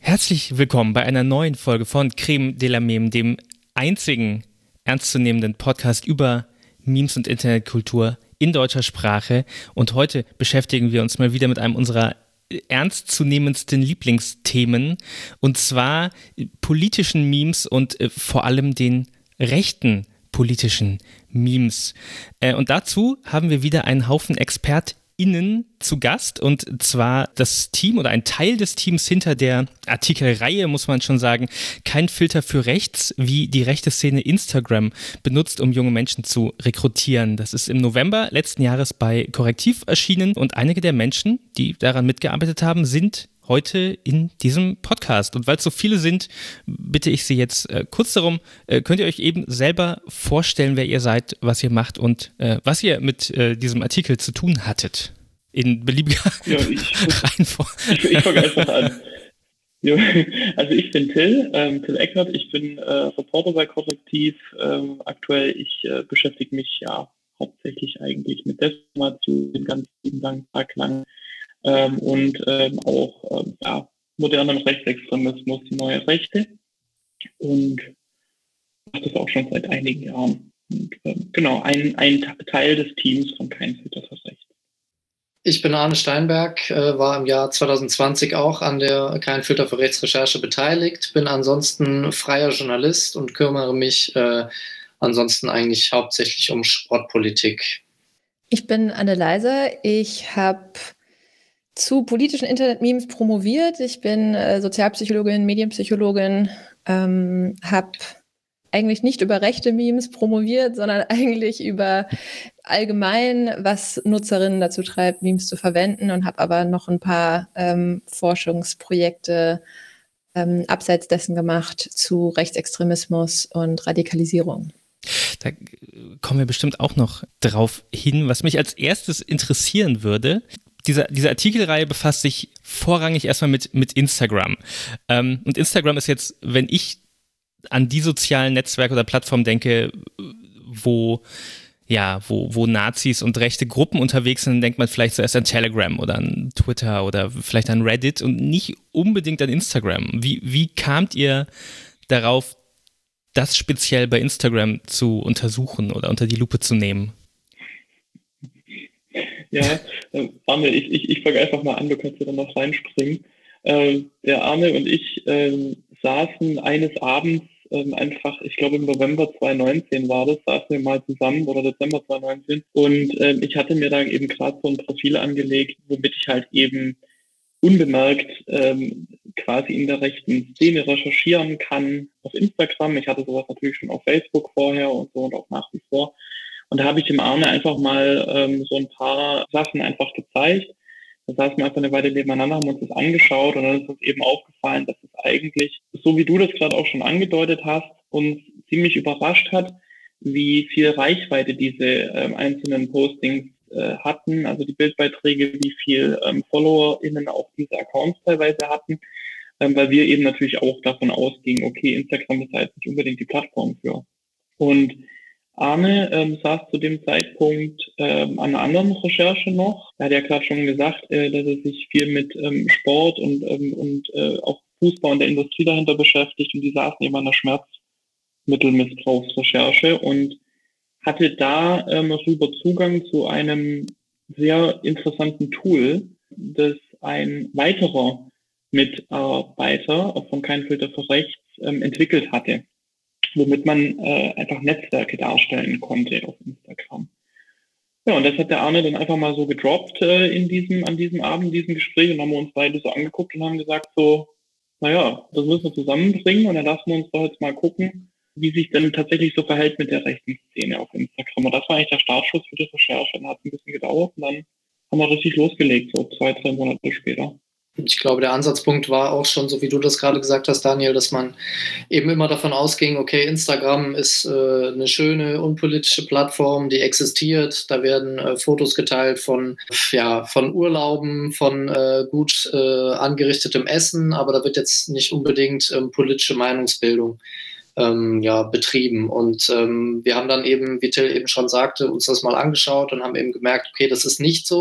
Herzlich willkommen bei einer neuen Folge von Creme de la Meme, dem einzigen ernstzunehmenden Podcast über Memes und Internetkultur in deutscher Sprache. Und heute beschäftigen wir uns mal wieder mit einem unserer ernstzunehmendsten Lieblingsthemen, und zwar politischen Memes und vor allem den rechten politischen Memes. Und dazu haben wir wieder einen Haufen ExpertInnen zu Gast, und zwar das Team oder ein Teil des Teams hinter der Artikelreihe, muss man schon sagen, kein Filter für rechts, wie die rechte Szene Instagram benutzt, um junge Menschen zu rekrutieren. Das ist im November letzten Jahres bei Correctiv erschienen, und einige der Menschen, die daran mitgearbeitet haben, sind heute in diesem Podcast. Und weil es so viele sind, bitte ich Sie jetzt kurz darum, könnt ihr euch eben selber vorstellen, wer ihr seid, was ihr macht und was ihr mit diesem Artikel zu tun hattet. In beliebiger Reihenfolge. Ich fange einfach an. Ja, also ich bin Till Eckert, ich bin Reporter bei Correctiv. Aktuell, ich beschäftige mich ja hauptsächlich eigentlich mit Desinformation den ganzen Tag lang. Und auch modernem Rechtsextremismus, die neue Rechte, und mache das auch schon seit einigen Jahren. Und, genau, ein Teil des Teams von Kein Filter für Rechts. Ich bin Arne Steinberg, war im Jahr 2020 auch an der Kein Filter für Rechts Recherche beteiligt, bin ansonsten freier Journalist und kümmere mich ansonsten eigentlich hauptsächlich um Sportpolitik. Ich bin Anne Leiser, ich habe zu politischen Internet-Memes promoviert. Ich bin Sozialpsychologin, Medienpsychologin, habe eigentlich nicht über rechte Memes promoviert, sondern eigentlich über allgemein, was Nutzerinnen dazu treibt, Memes zu verwenden, und habe aber noch ein paar Forschungsprojekte abseits dessen gemacht zu Rechtsextremismus und Radikalisierung. Da kommen wir bestimmt auch noch drauf hin. Was mich als erstes interessieren würde: Diese Artikelreihe befasst sich vorrangig erstmal mit Instagram. Und Instagram ist jetzt, wenn ich an die sozialen Netzwerke oder Plattformen denke, wo Nazis und rechte Gruppen unterwegs sind, dann denkt man vielleicht zuerst an Telegram oder an Twitter oder vielleicht an Reddit und nicht unbedingt an Instagram. Wie kamt ihr darauf, das speziell bei Instagram zu untersuchen oder unter die Lupe zu nehmen? Ja, Arne, ich fange einfach mal an, du kannst ja dann noch reinspringen. Der Arne und ich saßen eines Abends einfach, ich glaube im November 2019 war das, saßen wir mal zusammen, oder Dezember 2019, und ich hatte mir da eben gerade so ein Profil angelegt, womit ich halt eben unbemerkt quasi in der rechten Szene recherchieren kann auf Instagram. Ich hatte sowas natürlich schon auf Facebook vorher und so und auch nach wie vor. Und da habe ich dem Arne einfach mal so ein paar Sachen einfach gezeigt. Da saßen wir einfach eine Weile nebeneinander, haben uns das angeschaut, und dann ist uns eben aufgefallen, dass es eigentlich, so wie du das gerade auch schon angedeutet hast, uns ziemlich überrascht hat, wie viel Reichweite diese einzelnen Postings hatten, also die Bildbeiträge, wie viel FollowerInnen auch diese Accounts teilweise hatten, weil wir eben natürlich auch davon ausgingen, okay, Instagram ist halt nicht unbedingt die Plattform für. Und Arne saß zu dem Zeitpunkt an einer anderen Recherche noch. Er hat ja gerade schon gesagt, dass er sich viel mit Sport und auch Fußball und der Industrie dahinter beschäftigt, und die saßen eben an der Schmerzmittelmissbrauchsrecherche und hatte da rüber Zugang zu einem sehr interessanten Tool, das ein weiterer Mitarbeiter von Kein Filter für Rechts entwickelt hatte, womit man einfach Netzwerke darstellen konnte auf Instagram. Ja, und das hat der Arne dann einfach mal so gedroppt an diesem Abend, diesem Gespräch, und haben wir uns beide so angeguckt und haben gesagt so, naja, das müssen wir zusammenbringen, und dann lassen wir uns doch jetzt mal gucken, wie sich denn tatsächlich so verhält mit der rechten Szene auf Instagram. Und das war eigentlich der Startschuss für die Recherche. Dann hat es ein bisschen gedauert, und dann haben wir richtig losgelegt, so 2-3 Monate später. Ich glaube, der Ansatzpunkt war auch schon, so wie du das gerade gesagt hast, Daniel, dass man eben immer davon ausging, okay, Instagram ist eine schöne, unpolitische Plattform, die existiert. Da werden Fotos geteilt von Urlauben, von gut angerichtetem Essen, aber da wird jetzt nicht unbedingt politische Meinungsbildung betrieben. Und wir haben dann eben, wie Till eben schon sagte, uns das mal angeschaut und haben eben gemerkt, okay, das ist nicht so.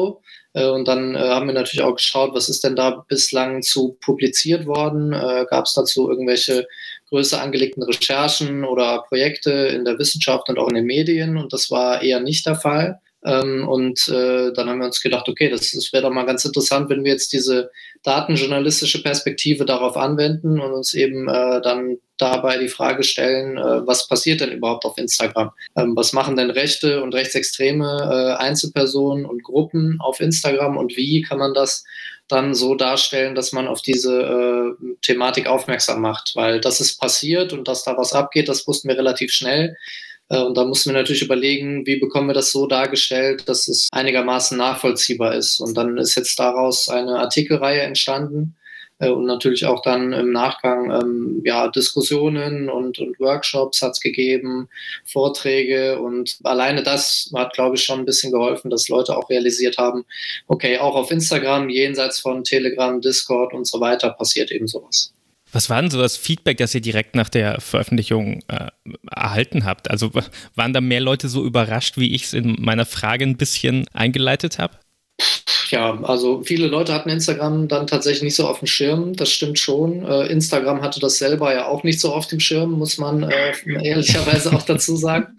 Und dann haben wir natürlich auch geschaut, was ist denn da bislang zu publiziert worden? Gab es dazu irgendwelche größer angelegten Recherchen oder Projekte in der Wissenschaft und auch in den Medien? Und das war eher nicht der Fall. Dann haben wir uns gedacht, okay, das wäre doch mal ganz interessant, wenn wir jetzt diese datenjournalistische Perspektive darauf anwenden und uns eben dann dabei die Frage stellen, was passiert denn überhaupt auf Instagram? Was machen denn rechte und rechtsextreme Einzelpersonen und Gruppen auf Instagram und wie kann man das dann so darstellen, dass man auf diese Thematik aufmerksam macht? Weil das ist passiert und dass da was abgeht, das wussten wir relativ schnell. Und da mussten wir natürlich überlegen, wie bekommen wir das so dargestellt, dass es einigermaßen nachvollziehbar ist. Und dann ist jetzt daraus eine Artikelreihe entstanden und natürlich auch dann im Nachgang Diskussionen und Workshops hat es gegeben, Vorträge. Und alleine das hat, glaube ich, schon ein bisschen geholfen, dass Leute auch realisiert haben, okay, auch auf Instagram, jenseits von Telegram, Discord und so weiter, passiert eben sowas. Was war denn so das Feedback, das ihr direkt nach der Veröffentlichung erhalten habt? Also waren da mehr Leute so überrascht, wie ich es in meiner Frage ein bisschen eingeleitet habe? Ja, also viele Leute hatten Instagram dann tatsächlich nicht so auf dem Schirm, das stimmt schon. Instagram hatte das selber ja auch nicht so auf dem Schirm, muss man ehrlicherweise auch dazu sagen.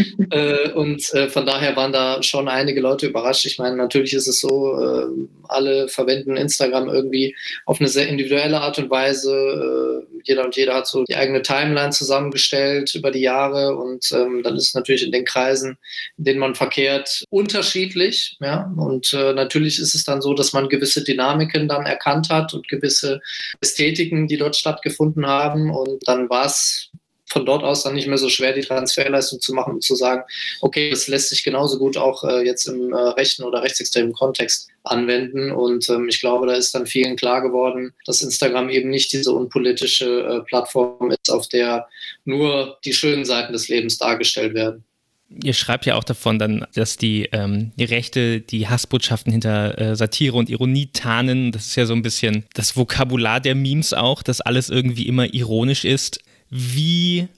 Von daher waren da schon einige Leute überrascht. Ich meine, natürlich ist es so, alle verwenden Instagram irgendwie auf eine sehr individuelle Art und Weise. Jeder und jeder hat so die eigene Timeline zusammengestellt über die Jahre und dann ist es natürlich in den Kreisen, in denen man verkehrt, unterschiedlich. Ja? Und natürlich ist es dann so, dass man gewisse Dynamiken dann erkannt hat und gewisse Ästhetiken, die dort stattgefunden haben. Und dann war es von dort aus dann nicht mehr so schwer, die Transferleistung zu machen und zu sagen, okay, das lässt sich genauso gut auch jetzt im rechten oder rechtsextremen Kontext anwenden. Und ich glaube, da ist dann vielen klar geworden, dass Instagram eben nicht diese unpolitische Plattform ist, auf der nur die schönen Seiten des Lebens dargestellt werden. Ihr schreibt ja auch davon dann, dass die Rechte die Hassbotschaften hinter Satire und Ironie tarnen. Das ist ja so ein bisschen das Vokabular der Memes auch, dass alles irgendwie immer ironisch ist. Ich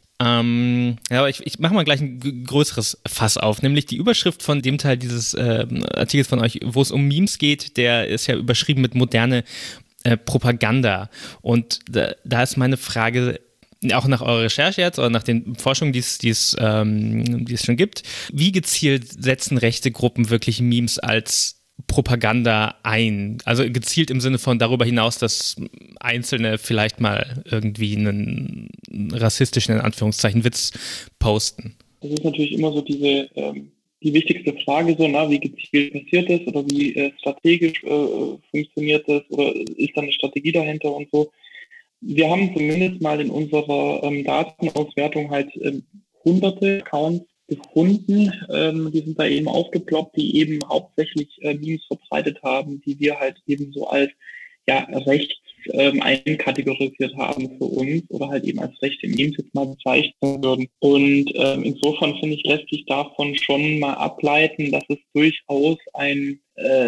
mache mal gleich ein größeres Fass auf, nämlich die Überschrift von dem Teil dieses Artikels von euch, wo es um Memes geht, der ist ja überschrieben mit moderne Propaganda. Und da ist meine Frage, auch nach eurer Recherche jetzt oder nach den Forschungen, die es schon gibt, wie gezielt setzen rechte Gruppen wirklich Memes als Propaganda ein? Also gezielt im Sinne von darüber hinaus, dass Einzelne vielleicht mal irgendwie einen rassistischen, in Anführungszeichen, Witz posten. Das ist natürlich immer so die wichtigste Frage, so, wie gezielt passiert das oder wie strategisch funktioniert das oder ist da eine Strategie dahinter und so. Wir haben zumindest mal in unserer Datenauswertung halt hunderte Accounts gefunden, die sind da eben aufgeploppt, die eben hauptsächlich Memes verbreitet haben, die wir halt eben so als rechts einkategorisiert haben für uns oder halt eben als rechte Memes jetzt mal bezeichnen würden. Und insofern finde ich, lässt sich davon schon mal ableiten, dass es durchaus ein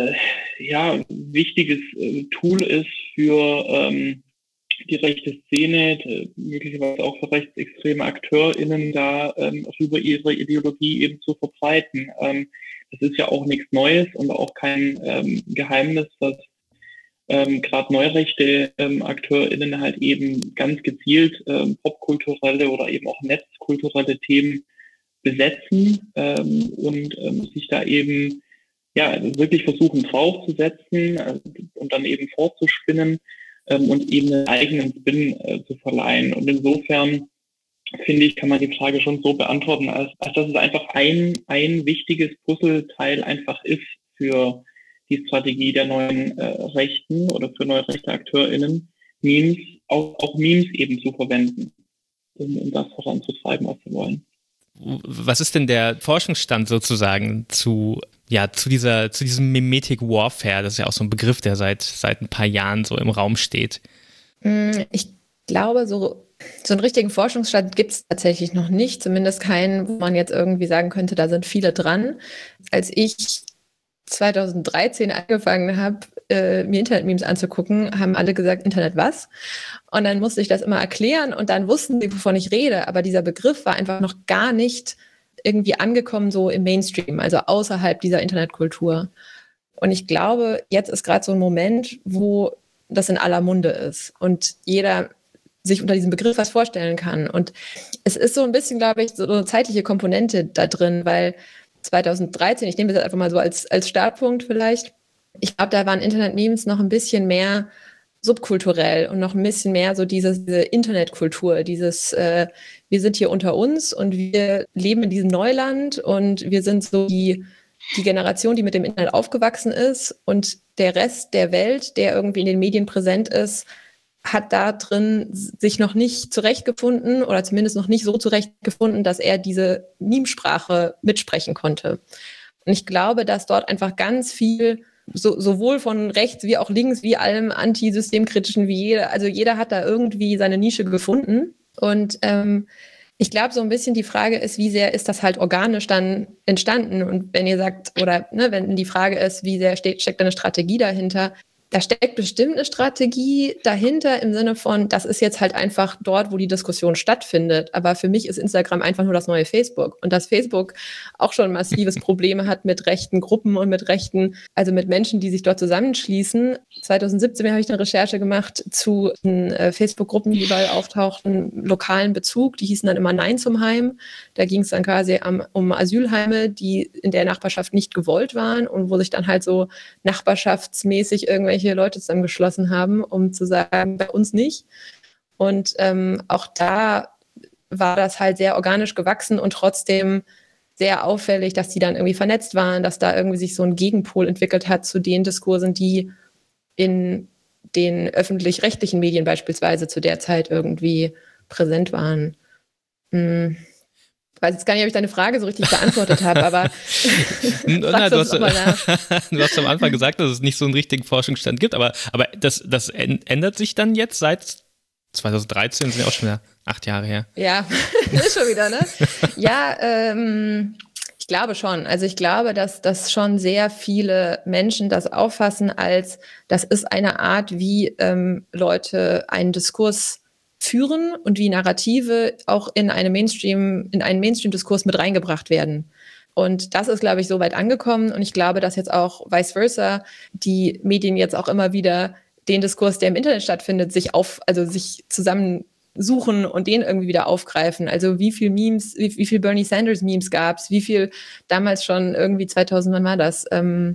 wichtiges Tool ist für die rechte Szene, möglicherweise auch für rechtsextreme AkteurInnen da über ihre Ideologie eben zu verbreiten. Das ist ja auch nichts Neues und auch kein Geheimnis, dass gerade neurechte AkteurInnen halt eben ganz gezielt popkulturelle oder eben auch netzkulturelle Themen besetzen und sich da eben wirklich versuchen draufzusetzen und dann eben fortzuspinnen und eben einen eigenen Spin zu verleihen. Und insofern, finde ich, kann man die Frage schon so beantworten, als dass es einfach ein wichtiges Puzzleteil einfach ist für die Strategie der neuen Rechten oder für neue rechte AkteurInnen, Memes, auch Memes eben zu verwenden, um das voranzutreiben, was sie wollen. Was ist denn der Forschungsstand sozusagen zu diesem Memetic Warfare? Das ist ja auch so ein Begriff, der seit ein paar Jahren so im Raum steht. Ich glaube, so einen richtigen Forschungsstand gibt es tatsächlich noch nicht, zumindest keinen, wo man jetzt irgendwie sagen könnte, da sind viele dran. Als ich 2013 angefangen habe, mir Internet-Memes anzugucken, haben alle gesagt, Internet was? Und dann musste ich das immer erklären und dann wussten sie, wovon ich rede. Aber dieser Begriff war einfach noch gar nicht irgendwie angekommen so im Mainstream, also außerhalb dieser Internetkultur. Und ich glaube, jetzt ist gerade so ein Moment, wo das in aller Munde ist und jeder sich unter diesem Begriff was vorstellen kann. Und es ist so ein bisschen, glaube ich, so eine zeitliche Komponente da drin, weil 2013, ich nehme das einfach mal so als Startpunkt vielleicht, ich glaube, da waren Internet-Memes noch ein bisschen mehr subkulturell und noch ein bisschen mehr so diese Internetkultur, dieses wir sind hier unter uns und wir leben in diesem Neuland und wir sind so die Generation, die mit dem Internet aufgewachsen ist und der Rest der Welt, der irgendwie in den Medien präsent ist, hat da drin sich noch nicht zurechtgefunden oder zumindest noch nicht so zurechtgefunden, dass er diese Meme-Sprache mitsprechen konnte. Und ich glaube, dass dort einfach ganz viel sowohl von rechts wie auch links, wie allem antisystemkritischen, wie jeder hat da irgendwie seine Nische gefunden. Und ich glaube, so ein bisschen die Frage ist, wie sehr ist das halt organisch dann entstanden? Und wenn ihr sagt, oder wenn die Frage ist, wie sehr steckt eine Strategie dahinter, da steckt bestimmt eine Strategie dahinter im Sinne von, das ist jetzt halt einfach dort, wo die Diskussion stattfindet. Aber für mich ist Instagram einfach nur das neue Facebook. Und dass Facebook auch schon massives Probleme hat mit rechten Gruppen und mit Menschen, die sich dort zusammenschließen. 2017 habe ich eine Recherche gemacht zu Facebook-Gruppen, die überall auftauchten, lokalen Bezug. Die hießen dann immer Nein zum Heim. Da ging es dann quasi um Asylheime, die in der Nachbarschaft nicht gewollt waren und wo sich dann halt so nachbarschaftsmäßig irgendwelche Leute zusammengeschlossen haben, um zu sagen, bei uns nicht. Und auch da war das halt sehr organisch gewachsen und trotzdem sehr auffällig, dass die dann irgendwie vernetzt waren, dass da irgendwie sich so ein Gegenpol entwickelt hat zu den Diskursen, die in den öffentlich-rechtlichen Medien beispielsweise zu der Zeit irgendwie präsent waren. Ich weiß jetzt gar nicht, ob ich deine Frage so richtig beantwortet habe, aber du hast am Anfang gesagt, dass es nicht so einen richtigen Forschungsstand gibt, aber das ändert sich dann jetzt seit 2013, sind ja auch schon wieder 8 Jahre her. Ja, ist schon wieder, ne? Ja, ich glaube schon. Also ich glaube, dass schon sehr viele Menschen das auffassen als, das ist eine Art, wie Leute einen Diskurs führen und wie Narrative auch in einen Mainstream-Diskurs mit reingebracht werden. Und das ist, glaube ich, so weit angekommen. Und ich glaube, dass jetzt auch vice versa die Medien jetzt auch immer wieder den Diskurs, der im Internet stattfindet, sich zusammensuchen und den irgendwie wieder aufgreifen. Also wie viel Memes, wie viel Bernie Sanders Memes gab es, wie viel damals schon irgendwie 2000, wann war das,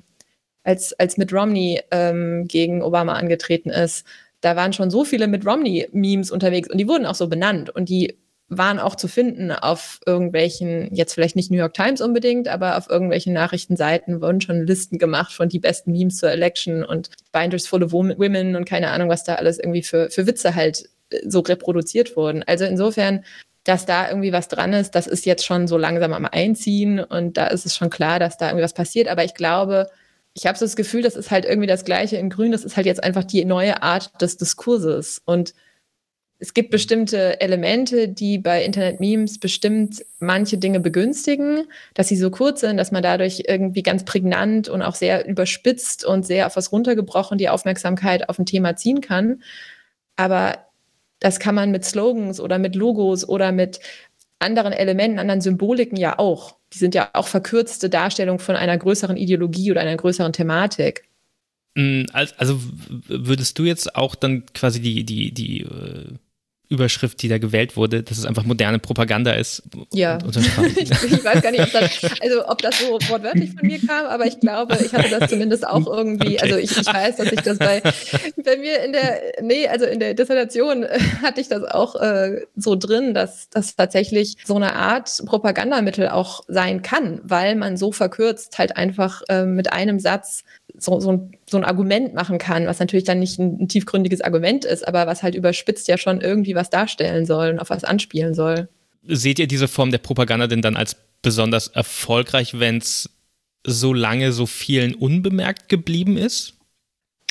als Mitt Romney gegen Obama angetreten ist. Da waren schon so viele Mitt Romney-Memes unterwegs und die wurden auch so benannt und die waren auch zu finden auf irgendwelchen, jetzt vielleicht nicht New York Times unbedingt, aber auf irgendwelchen Nachrichtenseiten wurden schon Listen gemacht von die besten Memes zur Election und Binders full of women und keine Ahnung, was da alles irgendwie für Witze halt so reproduziert wurden. Also insofern, dass da irgendwie was dran ist, das ist jetzt schon so langsam am Einziehen und da ist es schon klar, dass da irgendwie was passiert, aber ich glaube, ich habe so das Gefühl, das ist halt irgendwie das Gleiche in Grün, das ist halt jetzt einfach die neue Art des Diskurses. Und es gibt bestimmte Elemente, die bei Internet-Memes bestimmt manche Dinge begünstigen, dass sie so kurz sind, dass man dadurch irgendwie ganz prägnant und auch sehr überspitzt und sehr auf was runtergebrochen die Aufmerksamkeit auf ein Thema ziehen kann. Aber das kann man mit Slogans oder mit Logos oder mit anderen Elementen, anderen Symboliken ja auch. Die sind ja auch verkürzte Darstellungen von einer größeren Ideologie oder einer größeren Thematik. Also würdest du jetzt auch dann quasi die Überschrift, die da gewählt wurde, dass es einfach moderne Propaganda ist? Ja, ich weiß gar nicht, ob das so wortwörtlich von mir kam, aber ich glaube, ich hatte das zumindest auch irgendwie, okay. Also ich weiß, dass ich das bei mir in der Dissertation hatte ich das auch so drin, dass das tatsächlich so eine Art Propagandamittel auch sein kann, weil man so verkürzt halt einfach mit einem Satz so ein Argument machen kann, was natürlich dann nicht ein tiefgründiges Argument ist, aber was halt überspitzt ja schon irgendwie was darstellen soll und auf was anspielen soll. Seht ihr diese Form der Propaganda denn dann als besonders erfolgreich, wenn es so lange so vielen unbemerkt geblieben ist?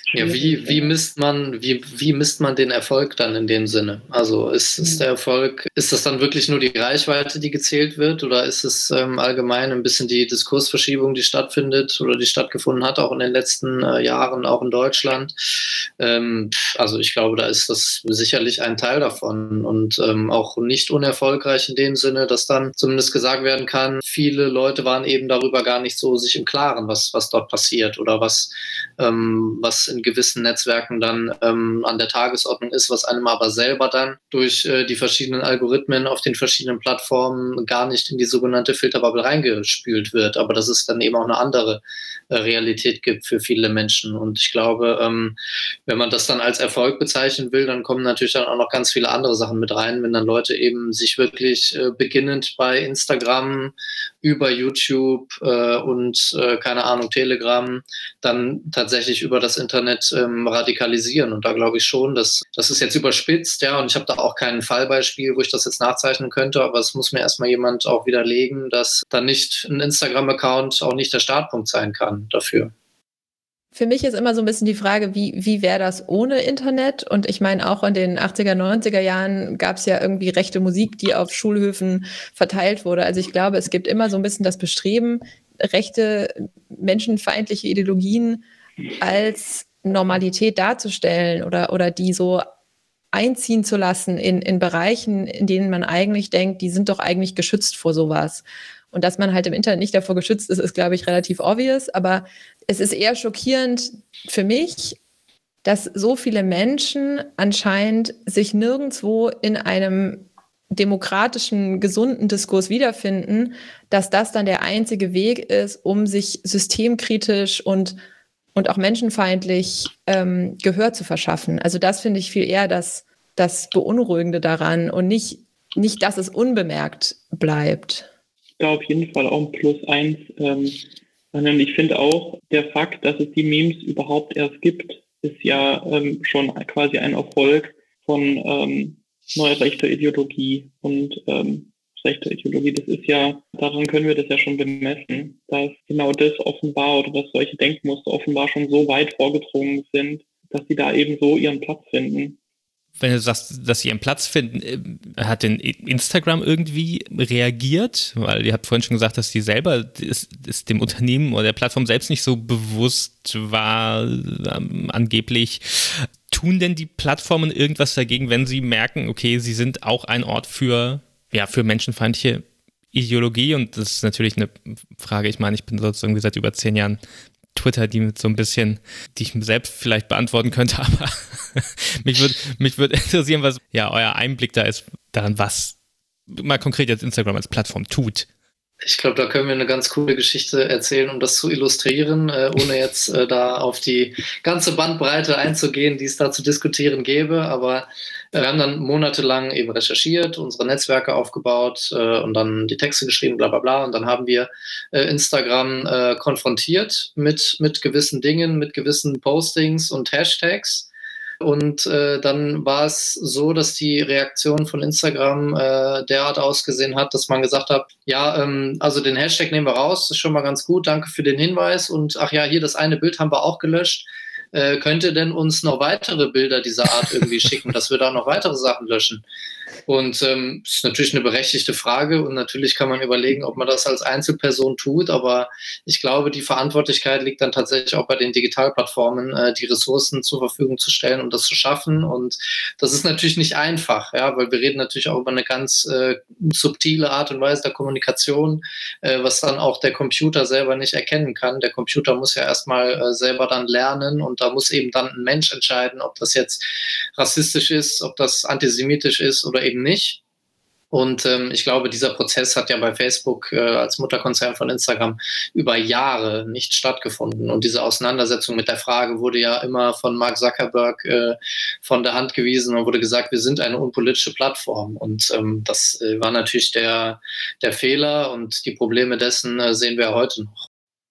Ja, wie misst man den Erfolg dann in dem Sinne? Also ist der Erfolg, ist das dann wirklich nur die Reichweite, die gezählt wird, oder ist es allgemein ein bisschen die Diskursverschiebung, die stattfindet oder die stattgefunden hat, auch in den letzten Jahren, auch in Deutschland? Also ich glaube, da ist das sicherlich ein Teil davon und auch nicht unerfolgreich in dem Sinne, dass dann zumindest gesagt werden kann, viele Leute waren eben darüber gar nicht so sich im Klaren, was dort passiert oder was in gewissen Netzwerken dann an der Tagesordnung ist, was einem aber selber dann durch die verschiedenen Algorithmen auf den verschiedenen Plattformen gar nicht in die sogenannte Filterbubble reingespült wird. Aber dass es dann eben auch eine andere Realität gibt für viele Menschen. Und ich glaube, wenn man das dann als Erfolg bezeichnen will, dann kommen natürlich dann auch noch ganz viele andere Sachen mit rein, wenn dann Leute eben sich wirklich beginnend bei Instagram über YouTube und keine Ahnung, Telegram dann tatsächlich über das Internet radikalisieren. Und da glaube ich schon, dass das ist jetzt überspitzt, ja, und ich habe da auch kein Fallbeispiel, wo ich das jetzt nachzeichnen könnte, aber es muss mir erstmal jemand auch widerlegen, dass dann nicht ein Instagram-Account auch nicht der Startpunkt sein kann dafür. Für mich ist immer so ein bisschen die Frage, wie wäre das ohne Internet? Und ich meine, auch in den 80er, 90er Jahren gab es ja irgendwie rechte Musik, die auf Schulhöfen verteilt wurde. Also ich glaube, es gibt immer so ein bisschen das Bestreben, rechte, menschenfeindliche Ideologien als Normalität darzustellen oder die so einziehen zu lassen in Bereichen, in denen man eigentlich denkt, die sind doch eigentlich geschützt vor sowas. Und dass man halt im Internet nicht davor geschützt ist, ist, glaube ich, relativ obvious. Aber es ist eher schockierend für mich, dass so viele Menschen anscheinend sich nirgendwo in einem demokratischen, gesunden Diskurs wiederfinden, dass das dann der einzige Weg ist, um sich systemkritisch und auch menschenfeindlich Gehör zu verschaffen. Also das finde ich viel eher das Beunruhigende daran und nicht, dass es unbemerkt bleibt. Da auf jeden Fall auch ein Plus eins. Sondern ich finde auch, der Fakt, dass es die Memes überhaupt erst gibt, ist ja schon quasi ein Erfolg von neuer rechter Ideologie. Und rechte Ideologie, das ist ja, daran können wir das ja schon bemessen, dass genau das offenbar oder dass solche Denkmuster offenbar schon so weit vorgedrungen sind, dass sie da eben so ihren Platz finden. Wenn du sagst, dass sie ihren Platz finden, hat denn Instagram irgendwie reagiert? Weil ihr habt vorhin schon gesagt, dass die selber ist dem Unternehmen oder der Plattform selbst nicht so bewusst war, angeblich. Tun denn die Plattformen irgendwas dagegen, wenn sie merken, okay, sie sind auch ein Ort für menschenfeindliche Ideologie? Und das ist natürlich eine Frage, ich meine, ich bin sozusagen seit über 10 Jahren Twitter, die mit so ein bisschen, die ich selbst vielleicht beantworten könnte, aber mich würde interessieren, was euer Einblick da ist, daran, was mal konkret jetzt Instagram als Plattform tut. Ich glaube, da können wir eine ganz coole Geschichte erzählen, um das zu illustrieren, ohne jetzt da auf die ganze Bandbreite einzugehen, die es da zu diskutieren gäbe. Aber wir haben dann monatelang eben recherchiert, unsere Netzwerke aufgebaut und dann die Texte geschrieben, bla bla bla. Und dann haben wir Instagram konfrontiert mit gewissen Dingen, mit gewissen Postings und Hashtags. Und dann war es so, dass die Reaktion von Instagram derart ausgesehen hat, dass man gesagt hat, also den Hashtag nehmen wir raus, das ist schon mal ganz gut, danke für den Hinweis. Und ach ja, hier das eine Bild haben wir auch gelöscht. Könnt ihr denn uns noch weitere Bilder dieser Art irgendwie schicken, dass wir da noch weitere Sachen löschen? Und ist natürlich eine berechtigte Frage und natürlich kann man überlegen, ob man das als Einzelperson tut, aber ich glaube, die Verantwortlichkeit liegt dann tatsächlich auch bei den Digitalplattformen, die Ressourcen zur Verfügung zu stellen, um das zu schaffen. Und das ist natürlich nicht einfach, ja, weil wir reden natürlich auch über eine ganz subtile Art und Weise der Kommunikation, was dann auch der Computer selber nicht erkennen kann. Der Computer muss ja erstmal selber dann lernen und da muss eben dann ein Mensch entscheiden, ob das jetzt rassistisch ist, ob das antisemitisch ist oder eben nicht. Und ich glaube, dieser Prozess hat ja bei Facebook als Mutterkonzern von Instagram über Jahre nicht stattgefunden. Und diese Auseinandersetzung mit der Frage wurde ja immer von Mark Zuckerberg von der Hand gewiesen und wurde gesagt, wir sind eine unpolitische Plattform. Und das war natürlich der Fehler und die Probleme dessen sehen wir heute noch.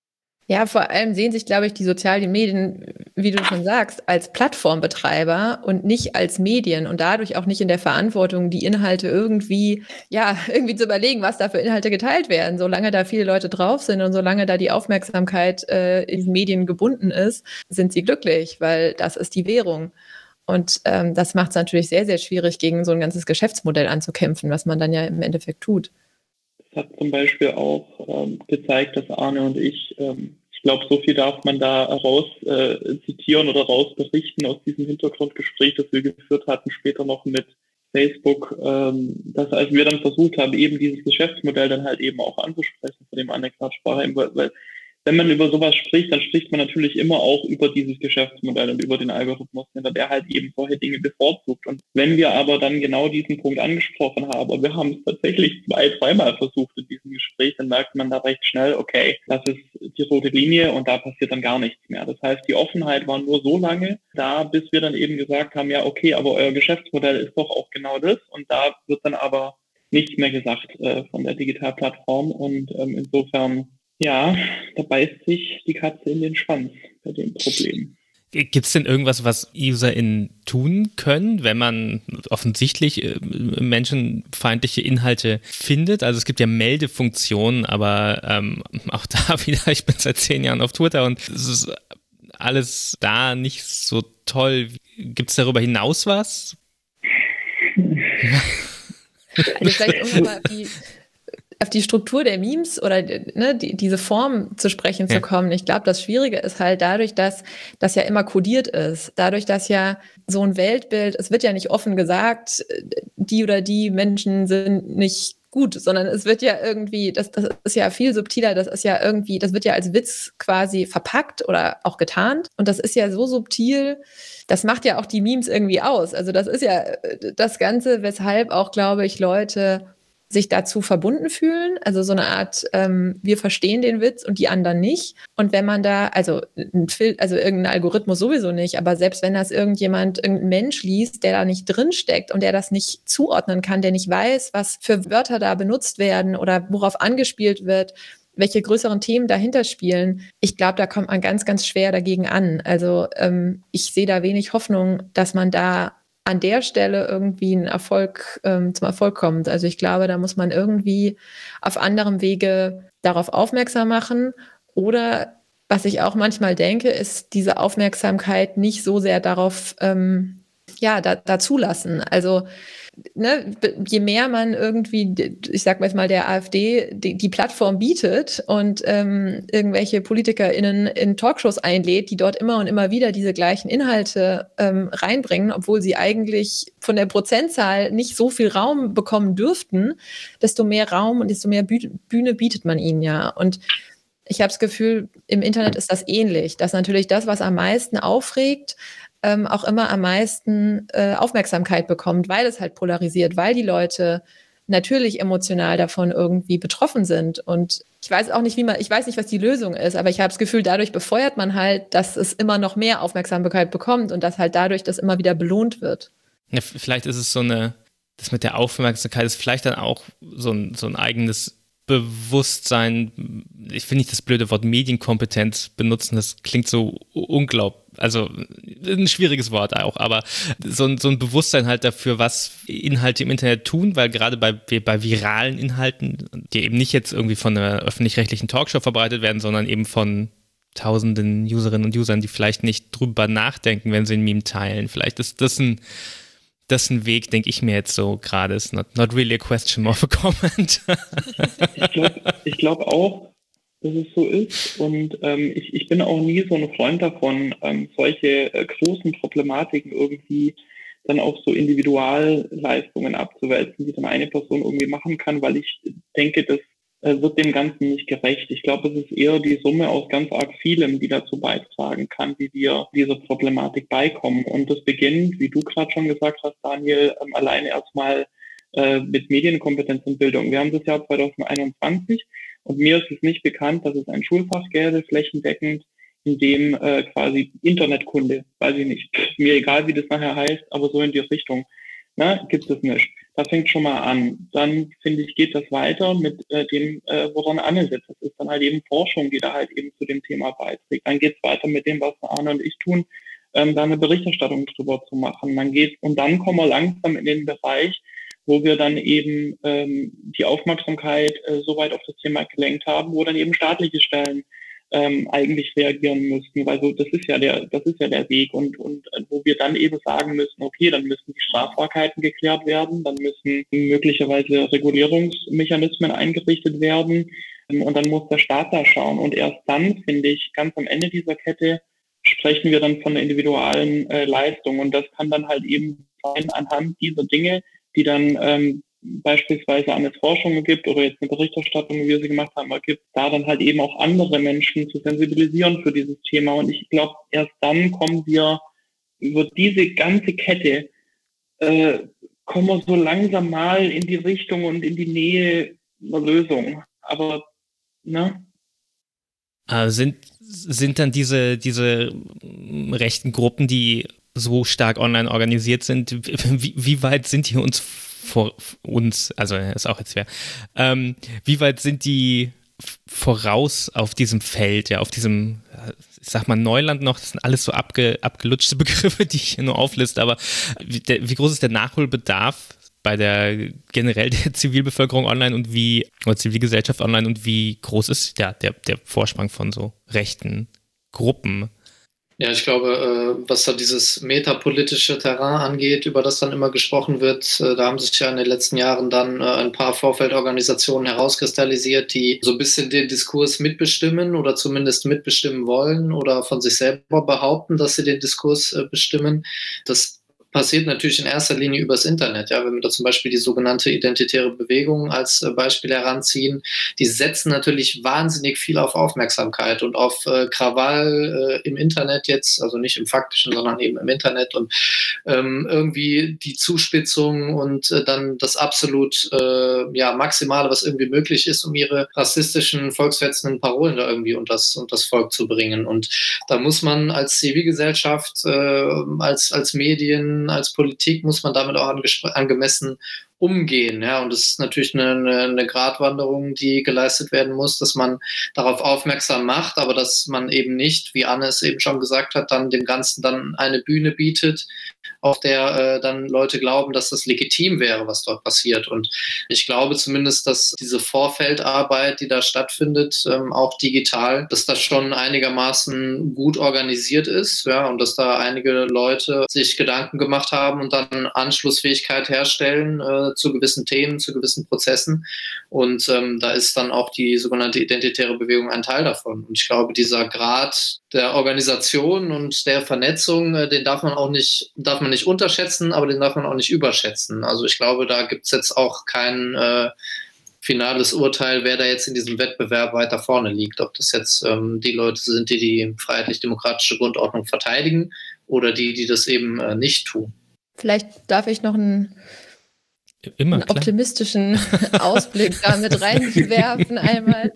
Ja, vor allem sehen sich, glaube ich, die sozialen Medien, wie du schon sagst, als Plattformbetreiber und nicht als Medien und dadurch auch nicht in der Verantwortung, die Inhalte irgendwie zu überlegen, was da für Inhalte geteilt werden. Solange da viele Leute drauf sind und solange da die Aufmerksamkeit in diesen Medien gebunden ist, sind sie glücklich, weil das ist die Währung. Und das macht es natürlich sehr, sehr schwierig, gegen so ein ganzes Geschäftsmodell anzukämpfen, was man dann ja im Endeffekt tut. Das hat zum Beispiel auch gezeigt, dass Arne und ich glaube, so viel darf man da raus zitieren oder raus berichten aus diesem Hintergrundgespräch, das wir geführt hatten, später noch mit Facebook, dass als wir dann versucht haben, eben dieses Geschäftsmodell dann halt eben auch anzusprechen, von dem Arne gerade sprach, weil wenn man über sowas spricht, dann spricht man natürlich immer auch über dieses Geschäftsmodell und über den Algorithmus, der halt eben solche Dinge bevorzugt. Und wenn wir aber dann genau diesen Punkt angesprochen haben, und wir haben es tatsächlich zweimal versucht in diesem Gespräch, dann merkt man da recht schnell, okay, das ist die rote Linie und da passiert dann gar nichts mehr. Das heißt, die Offenheit war nur so lange da, bis wir dann eben gesagt haben, ja, okay, aber euer Geschäftsmodell ist doch auch genau das. Und da wird dann aber nichts mehr gesagt von der Digitalplattform. Und insofern, ja, da beißt sich die Katze in den Schwanz bei dem Problem. Gibt es denn irgendwas, was UserInnen tun können, wenn man offensichtlich menschenfeindliche Inhalte findet? Also es gibt ja Meldefunktionen, aber auch da wieder, ich bin seit 10 Jahren auf Twitter und es ist alles da nicht so toll. Gibt es darüber hinaus was? Also vielleicht irgendwann mal auf die Struktur der Memes oder diese Form zu sprechen zu kommen. Ich glaube, das Schwierige ist halt dadurch, dass das ja immer kodiert ist. Dadurch, dass ja so ein Weltbild, es wird ja nicht offen gesagt, die oder die Menschen sind nicht gut, sondern es wird ja irgendwie, das ist ja viel subtiler, das wird ja als Witz quasi verpackt oder auch getarnt. Und das ist ja so subtil, das macht ja auch die Memes irgendwie aus. Also das ist ja das Ganze, weshalb auch, glaube ich, Leute sich dazu verbunden fühlen, also so eine Art, wir verstehen den Witz und die anderen nicht. Und wenn man da, also irgendein Algorithmus sowieso nicht, aber selbst wenn das irgendein Mensch liest, der da nicht drinsteckt und der das nicht zuordnen kann, der nicht weiß, was für Wörter da benutzt werden oder worauf angespielt wird, welche größeren Themen dahinter spielen, ich glaube, da kommt man ganz, ganz schwer dagegen an. Also ich sehe da wenig Hoffnung, dass man da an der Stelle irgendwie zum Erfolg kommt. Also ich glaube, da muss man irgendwie auf anderem Wege darauf aufmerksam machen. Oder was ich auch manchmal denke, ist diese Aufmerksamkeit nicht so sehr darauf da zulassen. Also je mehr man irgendwie, ich sag mal der AfD, die Plattform bietet und irgendwelche PolitikerInnen in Talkshows einlädt, die dort immer und immer wieder diese gleichen Inhalte reinbringen, obwohl sie eigentlich von der Prozentzahl nicht so viel Raum bekommen dürften, desto mehr Raum und desto mehr Bühne bietet man ihnen ja. Und ich habe das Gefühl, im Internet ist das ähnlich, dass natürlich das, was am meisten aufregt, auch immer am meisten Aufmerksamkeit bekommt, weil es halt polarisiert, weil die Leute natürlich emotional davon irgendwie betroffen sind. Und ich weiß auch nicht, ich weiß nicht, was die Lösung ist, aber ich habe das Gefühl, dadurch befeuert man halt, dass es immer noch mehr Aufmerksamkeit bekommt und dass halt dadurch das immer wieder belohnt wird. Ja, vielleicht ist es das mit der Aufmerksamkeit ist vielleicht dann auch so ein eigenes Bewusstsein, ich will nicht das blöde Wort Medienkompetenz benutzen, das klingt so unglaublich, also ein schwieriges Wort auch, aber so ein Bewusstsein halt dafür, was Inhalte im Internet tun, weil gerade bei viralen Inhalten, die eben nicht jetzt irgendwie von einer öffentlich-rechtlichen Talkshow verbreitet werden, sondern eben von tausenden Userinnen und Usern, die vielleicht nicht drüber nachdenken, wenn sie ein Meme teilen. Vielleicht ist das ein Weg, denke ich mir jetzt so gerade, ist not really a question, more of a comment. Ich glaube auch, dass es so ist und ich bin auch nie so ein Freund davon, solche großen Problematiken irgendwie dann auf so Individualleistungen abzuwälzen, die dann eine Person irgendwie machen kann, weil ich denke, das wird dem Ganzen nicht gerecht. Ich glaube, es ist eher die Summe aus ganz arg vielem, die dazu beitragen kann, wie wir dieser Problematik beikommen. Und das beginnt, wie du gerade schon gesagt hast, Daniel, alleine erstmal mit Medienkompetenz und Bildung. Wir haben das Jahr 2021 und mir ist es nicht bekannt, dass es ein Schulfach gäbe, flächendeckend, in dem quasi Internetkunde, weiß ich nicht, mir egal, wie das nachher heißt, aber so in die Richtung, gibt es nicht. Das fängt schon mal an. Dann, finde ich, geht das weiter mit dem, woran Anne sitzt. Das ist dann halt eben Forschung, die da halt eben zu dem Thema beiträgt. Dann geht es weiter mit dem, was Arne und ich tun, da eine Berichterstattung drüber zu machen. Und dann kommen wir langsam in den Bereich, wo wir dann eben die Aufmerksamkeit so weit auf das Thema gelenkt haben, wo dann eben staatliche Stellen eigentlich reagieren müssten, weil so, das ist ja der Weg und wo wir dann eben sagen müssen, okay, dann müssen die Strafbarkeiten geklärt werden, dann müssen möglicherweise Regulierungsmechanismen eingerichtet werden und dann muss der Staat da schauen und erst dann, finde ich, ganz am Ende dieser Kette sprechen wir dann von der individualen Leistung und das kann dann halt eben sein anhand dieser Dinge, die dann beispielsweise an es Forschung gibt oder jetzt eine Berichterstattung, wie wir sie gemacht haben, gibt, da dann halt eben auch andere Menschen zu sensibilisieren für dieses Thema. Und ich glaube, erst dann kommen wir über diese ganze Kette, kommen wir so langsam mal in die Richtung und in die Nähe einer Lösung. Aber, ne? Sind dann diese rechten Gruppen, die so stark online organisiert sind, wie weit sind die vor uns, also ist auch jetzt schwer, wie weit sind die voraus auf diesem Feld, ja, auf diesem, ich sag mal Neuland noch, das sind alles so abgelutschte Begriffe, die ich hier nur aufliste, aber wie groß ist der Nachholbedarf bei der generell der Zivilbevölkerung online oder Zivilgesellschaft online und wie groß ist der Vorsprung von so rechten Gruppen? Ja, ich glaube, was da dieses metapolitische Terrain angeht, über das dann immer gesprochen wird, da haben sich ja in den letzten Jahren dann ein paar Vorfeldorganisationen herauskristallisiert, die so ein bisschen den Diskurs mitbestimmen oder zumindest mitbestimmen wollen oder von sich selber behaupten, dass sie den Diskurs bestimmen. Das passiert natürlich in erster Linie übers Internet. Ja, wenn wir da zum Beispiel die sogenannte identitäre Bewegung als Beispiel heranziehen, die setzen natürlich wahnsinnig viel auf Aufmerksamkeit und auf Krawall im Internet jetzt, also nicht im Faktischen, sondern eben im Internet und irgendwie die Zuspitzung und dann das absolut Maximale, was irgendwie möglich ist, um ihre rassistischen, volksverhetzenden Parolen da irgendwie unters Volk zu bringen. Und da muss man als Zivilgesellschaft, als Medien, als Politik muss man damit auch angemessen umgehen. Ja, und es ist natürlich eine Gratwanderung, die geleistet werden muss, dass man darauf aufmerksam macht, aber dass man eben nicht, wie Anne es eben schon gesagt hat, dann dem Ganzen dann eine Bühne bietet, auf der dann Leute glauben, dass das legitim wäre, was dort passiert. Und ich glaube zumindest, dass diese Vorfeldarbeit, die da stattfindet, auch digital, dass das schon einigermaßen gut organisiert ist, ja, und dass da einige Leute sich Gedanken gemacht haben und dann Anschlussfähigkeit herstellen zu gewissen Themen, zu gewissen Prozessen. Und da ist dann auch die sogenannte identitäre Bewegung ein Teil davon. Und ich glaube, dieser Grad der Organisation und der Vernetzung, den darf man nicht unterschätzen, aber den darf man auch nicht überschätzen. Also ich glaube, da gibt es jetzt auch kein finales Urteil, wer da jetzt in diesem Wettbewerb weiter vorne liegt. Ob das jetzt die Leute sind, die freiheitlich-demokratische Grundordnung verteidigen oder die das eben nicht tun. Vielleicht darf ich noch einen optimistischen Ausblick damit reinwerfen einmal.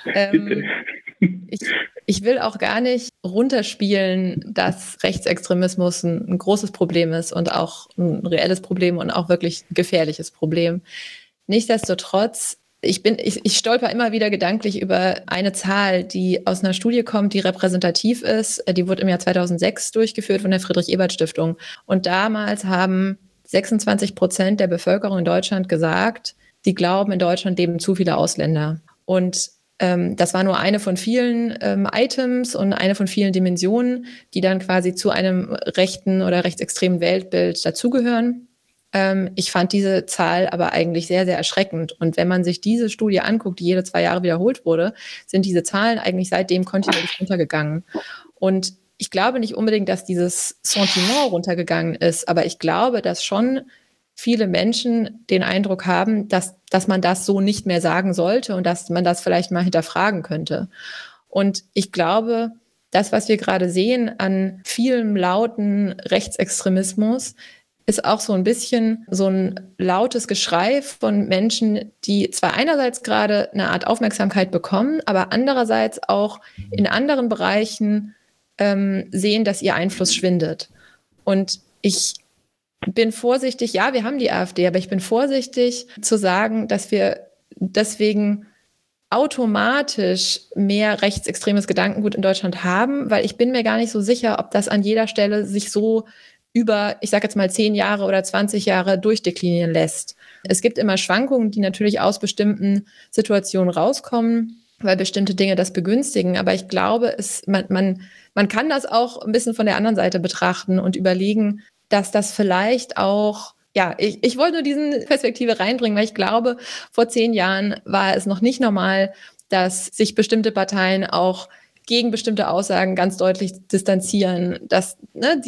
Ich will auch gar nicht runterspielen, dass Rechtsextremismus ein großes Problem ist und auch ein reelles Problem und auch wirklich ein gefährliches Problem. Nichtsdestotrotz, ich stolper immer wieder gedanklich über eine Zahl, die aus einer Studie kommt, die repräsentativ ist. Die wurde im Jahr 2006 durchgeführt von der Friedrich-Ebert-Stiftung. Und damals haben 26% der Bevölkerung in Deutschland gesagt, sie glauben, in Deutschland leben zu viele Ausländer. Und das war nur eine von vielen Items und eine von vielen Dimensionen, die dann quasi zu einem rechten oder rechtsextremen Weltbild dazugehören. Ich fand diese Zahl aber eigentlich sehr, sehr erschreckend. Und wenn man sich diese Studie anguckt, die jede 2 Jahre wiederholt wurde, sind diese Zahlen eigentlich seitdem kontinuierlich runtergegangen. Und ich glaube nicht unbedingt, dass dieses Sentiment runtergegangen ist, aber ich glaube, dass schon viele Menschen den Eindruck haben, dass man das so nicht mehr sagen sollte und dass man das vielleicht mal hinterfragen könnte. Und ich glaube, das, was wir gerade sehen an vielem lauten Rechtsextremismus, ist auch so ein bisschen so ein lautes Geschrei von Menschen, die zwar einerseits gerade eine Art Aufmerksamkeit bekommen, aber andererseits auch in anderen Bereichen sehen, dass ihr Einfluss schwindet. Und ich bin vorsichtig, ja, wir haben die AfD, aber ich bin vorsichtig zu sagen, dass wir deswegen automatisch mehr rechtsextremes Gedankengut in Deutschland haben, weil ich bin mir gar nicht so sicher, ob das an jeder Stelle sich so über, ich sage jetzt mal 10 Jahre oder 20 Jahre durchdeklinieren lässt. Es gibt immer Schwankungen, die natürlich aus bestimmten Situationen rauskommen, weil bestimmte Dinge das begünstigen. Aber ich glaube, man kann das auch ein bisschen von der anderen Seite betrachten und überlegen, dass das vielleicht auch, ja, ich wollte nur diese Perspektive reinbringen, weil ich glaube, vor 10 Jahren war es noch nicht normal, dass sich bestimmte Parteien auch gegen bestimmte Aussagen ganz deutlich distanzieren, dass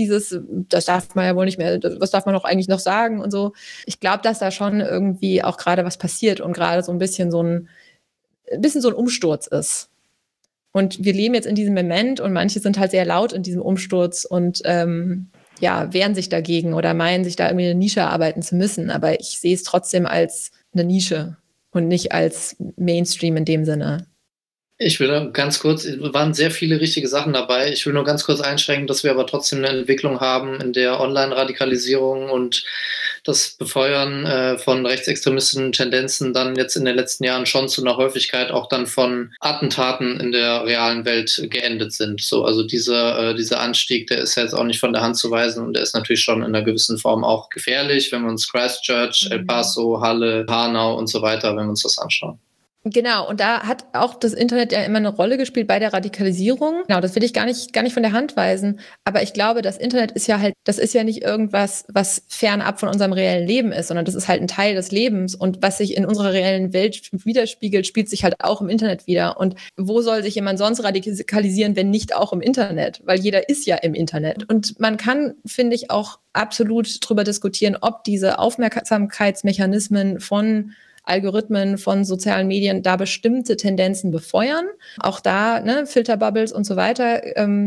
das darf man ja wohl nicht mehr, was darf man doch eigentlich noch sagen und so. Ich glaube, dass da schon irgendwie auch gerade was passiert und gerade so ein bisschen so ein Umsturz ist. Und wir leben jetzt in diesem Moment und manche sind halt sehr laut in diesem Umsturz und wehren sich dagegen oder meinen, sich da irgendwie eine Nische erarbeiten zu müssen. Aber ich sehe es trotzdem als eine Nische und nicht als Mainstream in dem Sinne. Ich will nur ganz kurz, waren sehr viele richtige Sachen dabei. Ich will nur ganz kurz einschränken, dass wir aber trotzdem eine Entwicklung haben, in der Online-Radikalisierung und das Befeuern von rechtsextremistischen Tendenzen dann jetzt in den letzten Jahren schon zu einer Häufigkeit auch dann von Attentaten in der realen Welt geendet sind. So, also dieser Anstieg, der ist jetzt auch nicht von der Hand zu weisen und der ist natürlich schon in einer gewissen Form auch gefährlich, wenn wir uns Christchurch, El Paso, Halle, Hanau und so weiter, wenn wir uns das anschauen. Genau, und da hat auch das Internet ja immer eine Rolle gespielt bei der Radikalisierung. Genau, das will ich gar nicht von der Hand weisen. Aber ich glaube, das Internet ist ja nicht irgendwas, was fernab von unserem reellen Leben ist, sondern das ist halt ein Teil des Lebens. Und was sich in unserer reellen Welt widerspiegelt, spielt sich halt auch im Internet wieder. Und wo soll sich jemand sonst radikalisieren, wenn nicht auch im Internet? Weil jeder ist ja im Internet. Und man kann, finde ich, auch absolut drüber diskutieren, ob diese Aufmerksamkeitsmechanismen von Algorithmen von sozialen Medien da bestimmte Tendenzen befeuern. Auch da, Filterbubbles und so weiter,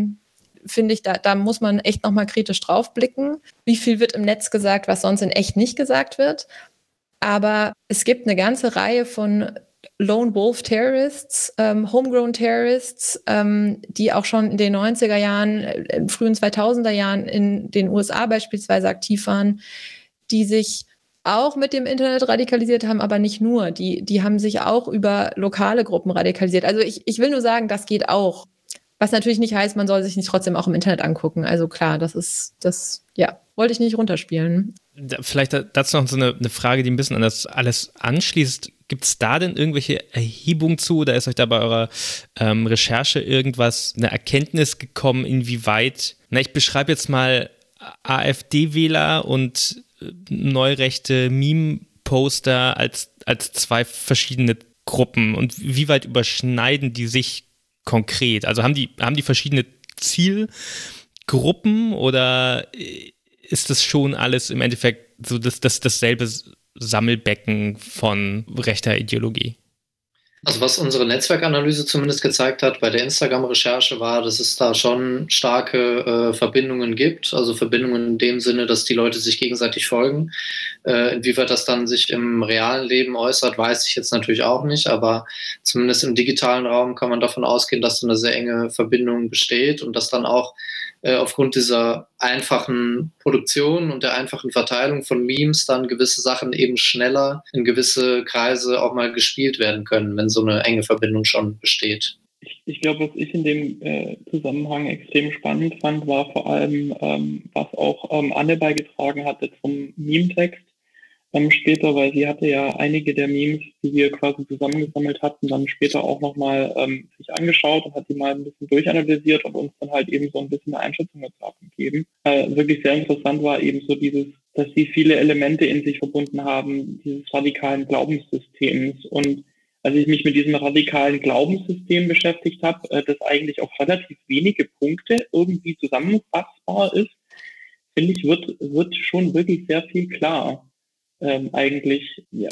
finde ich, da muss man echt nochmal kritisch drauf blicken. Wie viel wird im Netz gesagt, was sonst in echt nicht gesagt wird? Aber es gibt eine ganze Reihe von Lone Wolf Terrorists, Homegrown Terrorists, die auch schon in den 90er Jahren, frühen 2000er Jahren in den USA beispielsweise aktiv waren, die sich auch mit dem Internet radikalisiert haben, aber nicht nur. Die haben sich auch über lokale Gruppen radikalisiert. Also ich will nur sagen, das geht auch. Was natürlich nicht heißt, man soll sich nicht trotzdem auch im Internet angucken. Also klar, wollte ich nicht runterspielen. Vielleicht dazu noch so eine Frage, die ein bisschen an das alles anschließt. Gibt es da denn irgendwelche Erhebungen zu oder ist euch da bei eurer Recherche eine Erkenntnis gekommen, inwieweit, ich beschreibe jetzt mal AfD-Wähler und neurechte Meme-Poster als zwei verschiedene Gruppen und wie weit überschneiden die sich konkret? Also haben die verschiedene Zielgruppen oder ist das schon alles im Endeffekt so dasselbe Sammelbecken von rechter Ideologie? Also was unsere Netzwerkanalyse zumindest gezeigt hat bei der Instagram-Recherche war, dass es da schon starke Verbindungen gibt, also Verbindungen in dem Sinne, dass die Leute sich gegenseitig folgen. Inwieweit das dann sich im realen Leben äußert, weiß ich jetzt natürlich auch nicht, aber zumindest im digitalen Raum kann man davon ausgehen, dass so eine sehr enge Verbindung besteht und dass dann auch aufgrund dieser einfachen Produktion und der einfachen Verteilung von Memes dann gewisse Sachen eben schneller in gewisse Kreise auch mal gespielt werden können, wenn so eine enge Verbindung schon besteht. Ich glaube, was ich in dem Zusammenhang extrem spannend fand, war vor allem, was auch Anne beigetragen hatte zum Meme-Text später, weil sie hatte ja einige der Memes, die wir quasi zusammengesammelt hatten, dann später auch nochmal sich angeschaut und hat die mal ein bisschen durchanalysiert und uns dann halt eben so ein bisschen eine Einschätzung dazu abgegeben. Wirklich sehr interessant war eben so dass sie viele Elemente in sich verbunden haben, dieses radikalen Glaubenssystems. Und als ich mich mit diesem radikalen Glaubenssystem beschäftigt habe, das eigentlich auf relativ wenige Punkte irgendwie zusammenfassbar ist, finde ich, wird schon wirklich sehr viel klar. Eigentlich, ja,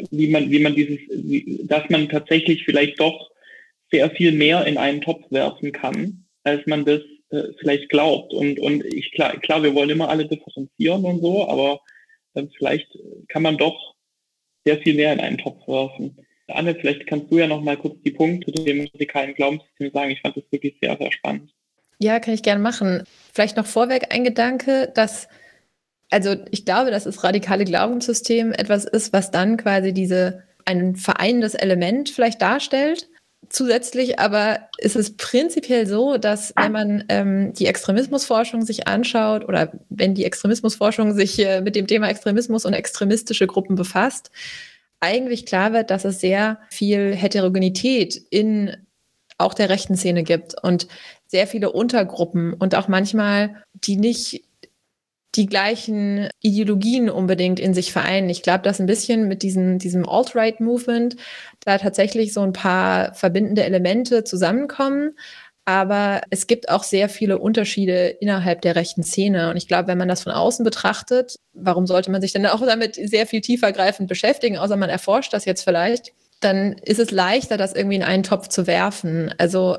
dass man tatsächlich vielleicht doch sehr viel mehr in einen Topf werfen kann, als man das vielleicht glaubt. Und klar, wir wollen immer alle differenzieren und so, aber vielleicht kann man doch sehr viel mehr in einen Topf werfen. Anne, vielleicht kannst du ja noch mal kurz die Punkte zu dem radikalen Glaubenssystem sagen. Ich fand das wirklich sehr, sehr spannend. Ja, kann ich gerne machen. Vielleicht noch vorweg ein Gedanke, dass Also ich glaube, dass das radikale Glaubenssystem etwas ist, was dann quasi ein vereinendes Element vielleicht darstellt. Zusätzlich aber ist es prinzipiell so, dass wenn man die Extremismusforschung sich anschaut oder wenn die Extremismusforschung sich mit dem Thema Extremismus und extremistische Gruppen befasst, eigentlich klar wird, dass es sehr viel Heterogenität in auch der rechten Szene gibt und sehr viele Untergruppen und auch manchmal, die nicht die gleichen Ideologien unbedingt in sich vereinen. Ich glaube, dass ein bisschen mit diesem Alt-Right-Movement da tatsächlich so ein paar verbindende Elemente zusammenkommen. Aber es gibt auch sehr viele Unterschiede innerhalb der rechten Szene. Und ich glaube, wenn man das von außen betrachtet, warum sollte man sich denn auch damit sehr viel tiefergreifend beschäftigen, außer man erforscht das jetzt vielleicht, dann ist es leichter, das irgendwie in einen Topf zu werfen. Also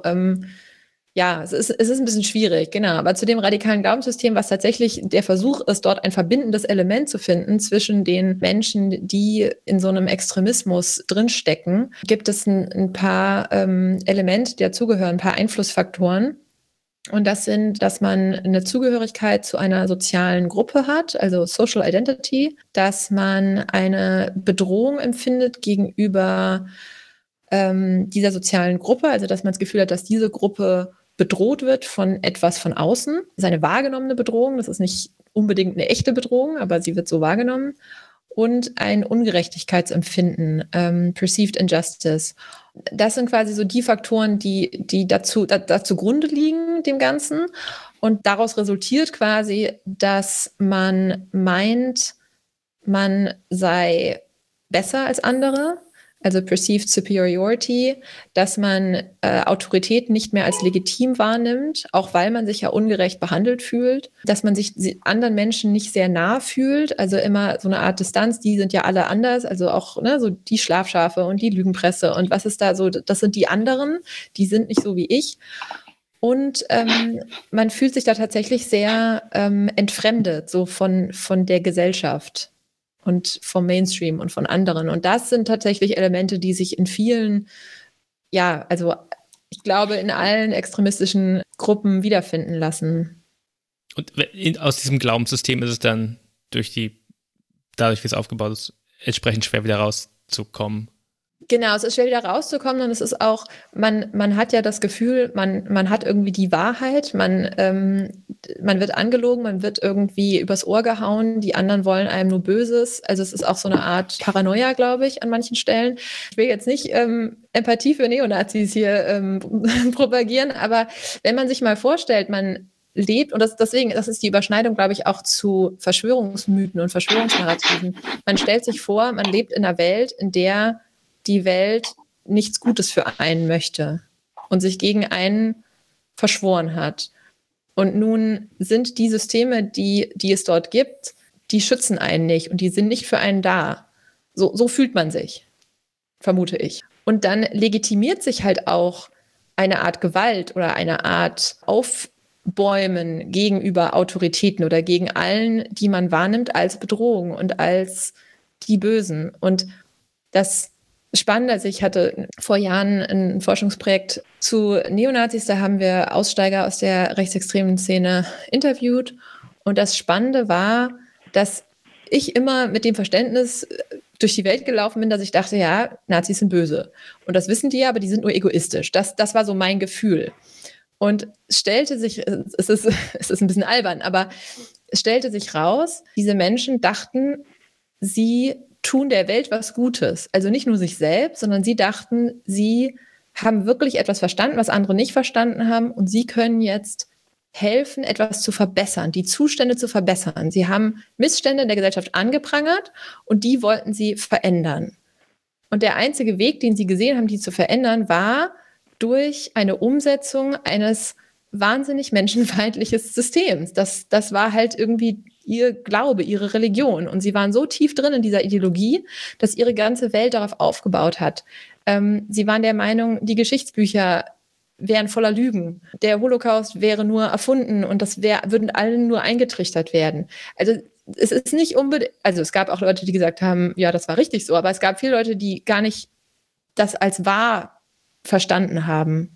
ja, es ist ein bisschen schwierig, genau. Aber zu dem radikalen Glaubenssystem, was tatsächlich der Versuch ist, dort ein verbindendes Element zu finden zwischen den Menschen, die in so einem Extremismus drinstecken, gibt es ein paar Elemente, die dazugehören, ein paar Einflussfaktoren. Und das sind, dass man eine Zugehörigkeit zu einer sozialen Gruppe hat, also Social Identity, dass man eine Bedrohung empfindet gegenüber dieser sozialen Gruppe, also dass man das Gefühl hat, dass diese Gruppe bedroht wird von etwas von außen. Das ist eine wahrgenommene Bedrohung, das ist nicht unbedingt eine echte Bedrohung, aber sie wird so wahrgenommen. Und ein Ungerechtigkeitsempfinden, Perceived Injustice. Das sind quasi so die Faktoren, die dazu Grunde liegen, dem Ganzen. Und daraus resultiert quasi, dass man meint, man sei besser als andere, also Perceived Superiority, dass man Autorität nicht mehr als legitim wahrnimmt, auch weil man sich ja ungerecht behandelt fühlt, dass man sich anderen Menschen nicht sehr nah fühlt, also immer so eine Art Distanz, die sind ja alle anders, also auch so die Schlafschafe und die Lügenpresse und was ist da so, das sind die anderen, die sind nicht so wie ich. Und man fühlt sich da tatsächlich sehr entfremdet, so von der Gesellschaft und vom Mainstream und von anderen. Und das sind tatsächlich Elemente, die sich in vielen, ja, also ich glaube, in allen extremistischen Gruppen wiederfinden lassen. Und aus diesem Glaubenssystem ist es dann dadurch, wie es aufgebaut ist, entsprechend schwer wieder rauszukommen. Genau, es ist schwer wieder rauszukommen und es ist auch, man hat ja das Gefühl, man hat irgendwie die Wahrheit, man wird angelogen, man wird irgendwie übers Ohr gehauen, die anderen wollen einem nur Böses. Also es ist auch so eine Art Paranoia, glaube ich, an manchen Stellen. Ich will jetzt nicht Empathie für Neonazis hier propagieren, aber wenn man sich mal vorstellt, man lebt, und das ist die Überschneidung, glaube ich, auch zu Verschwörungsmythen und Verschwörungsnarrativen. Man stellt sich vor, man lebt in einer Welt, in der die Welt nichts Gutes für einen möchte und sich gegen einen verschworen hat. Und nun sind die Systeme, die es dort gibt, die schützen einen nicht und die sind nicht für einen da. So fühlt man sich, vermute ich. Und dann legitimiert sich halt auch eine Art Gewalt oder eine Art Aufbäumen gegenüber Autoritäten oder gegen allen, die man wahrnimmt als Bedrohung und als die Bösen. Und das spannend, also ich hatte vor Jahren ein Forschungsprojekt zu Neonazis, da haben wir Aussteiger aus der rechtsextremen Szene interviewt und das Spannende war, dass ich immer mit dem Verständnis durch die Welt gelaufen bin, dass ich dachte, ja, Nazis sind böse und das wissen die ja, aber die sind nur egoistisch. Das war so mein Gefühl. Und es stellte sich, es ist ein bisschen albern, aber es stellte sich raus, diese Menschen dachten, sie tun der Welt was Gutes. Also nicht nur sich selbst, sondern sie dachten, sie haben wirklich etwas verstanden, was andere nicht verstanden haben und sie können jetzt helfen, etwas zu verbessern, die Zustände zu verbessern. Sie haben Missstände in der Gesellschaft angeprangert und die wollten sie verändern. Und der einzige Weg, den sie gesehen haben, die zu verändern, war durch eine Umsetzung eines wahnsinnig menschenfeindlichen Systems. Das war halt irgendwie ihr Glaube, ihre Religion. Und sie waren so tief drin in dieser Ideologie, dass ihre ganze Welt darauf aufgebaut hat. Sie waren der Meinung, die Geschichtsbücher wären voller Lügen. Der Holocaust wäre nur erfunden und würden allen nur eingetrichtert werden. Also es ist nicht unbedingt, also es gab auch Leute, die gesagt haben, ja, das war richtig so, aber es gab viele Leute, die gar nicht das als wahr verstanden haben.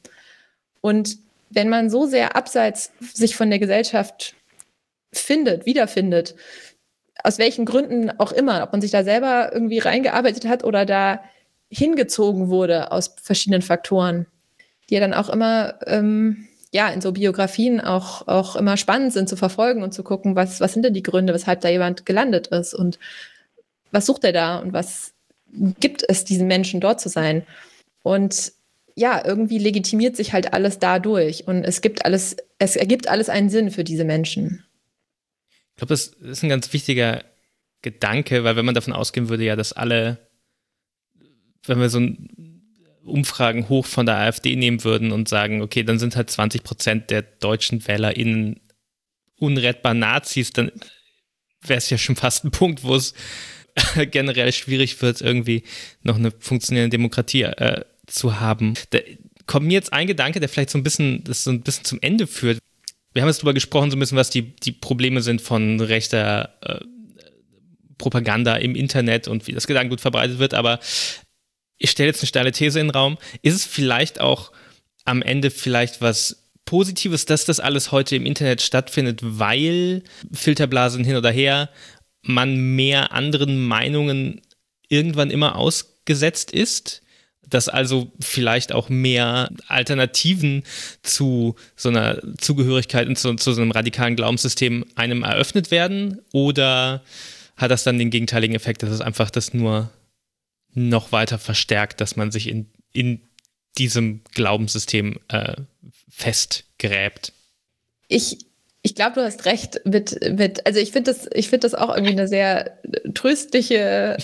Und wenn man so sehr abseits sich von der Gesellschaft wiederfindet, aus welchen Gründen auch immer, ob man sich da selber irgendwie reingearbeitet hat oder da hingezogen wurde aus verschiedenen Faktoren, die ja dann auch immer in so Biografien auch immer spannend sind zu verfolgen und zu gucken, was sind denn die Gründe, weshalb da jemand gelandet ist und was sucht er da und was gibt es diesen Menschen dort zu sein. Und ja, irgendwie legitimiert sich halt alles dadurch und es ergibt alles einen Sinn für diese Menschen. Ich glaube, das ist ein ganz wichtiger Gedanke, weil wenn man davon ausgehen würde, ja, dass alle, wenn wir so Umfragen hoch von der AfD nehmen würden und sagen, okay, dann sind halt 20% der deutschen WählerInnen unrettbar Nazis, dann wäre es ja schon fast ein Punkt, wo es generell schwierig wird, irgendwie noch eine funktionierende Demokratie zu haben. Da kommt mir jetzt ein Gedanke, der vielleicht so ein bisschen zum Ende führt. Wir haben jetzt darüber gesprochen, so ein bisschen, was die Probleme sind von rechter Propaganda im Internet und wie das Gedankengut verbreitet wird, aber ich stelle jetzt eine steile These in den Raum. Ist es vielleicht auch am Ende vielleicht was Positives, dass das alles heute im Internet stattfindet, weil Filterblasen hin oder her, man mehr anderen Meinungen irgendwann immer ausgesetzt ist? Dass also vielleicht auch mehr Alternativen zu so einer Zugehörigkeit und zu so einem radikalen Glaubenssystem einem eröffnet werden? Oder hat das dann den gegenteiligen Effekt, dass es einfach das nur noch weiter verstärkt, dass man sich in diesem Glaubenssystem festgräbt? Ich glaube, du hast recht also ich finde das auch irgendwie eine sehr tröstliches